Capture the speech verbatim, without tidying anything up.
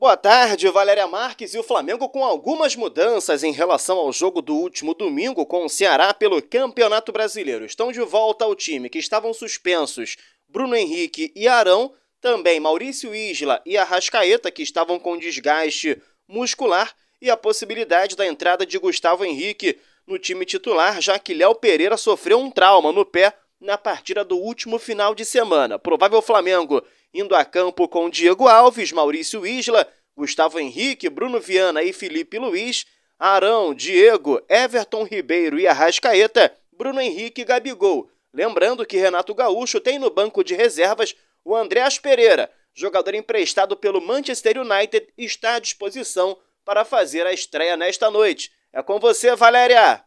Boa tarde, Valéria Marques e o Flamengo com algumas mudanças em relação ao jogo do último domingo com o Ceará pelo Campeonato Brasileiro. Estão de volta ao time que estavam suspensos Bruno Henrique e Arão, também Maurício Isla e Arrascaeta, que estavam com desgaste muscular, e a possibilidade da entrada de Gustavo Henrique no time titular, já que Léo Pereira sofreu um trauma no pé na partida do último final de semana. Provável Flamengo indo a campo com Diego Alves, Maurício Isla, Gustavo Henrique, Bruno Viana e Felipe Luiz, Arão, Diego, Everton Ribeiro e Arrascaeta, Bruno Henrique e Gabigol. Lembrando que Renato Gaúcho tem no banco de reservas o Andreas Pereira, jogador emprestado pelo Manchester United, está à disposição para fazer a estreia nesta noite. É com você, Valéria!